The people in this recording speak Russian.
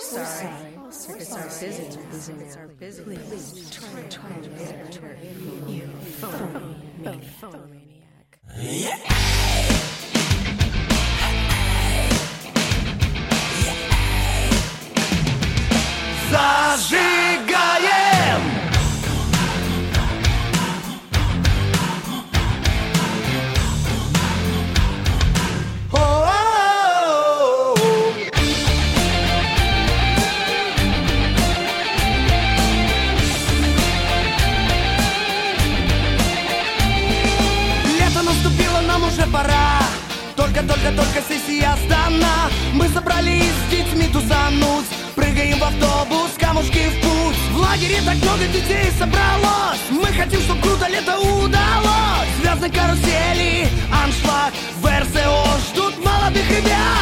sorry. Circuits are busy. Please try later. You phone maniac. Зажигаем! Лето наступило, нам уже пора. Только сессия сдана. Мы собрались с детьми тусануть. Прыгаем в автобус, камушки в путь. В лагере так много детей собралось. Мы хотим, чтоб круто лето удалось. Звездной карусели, аншлаг, в РСО ждут молодых ребят.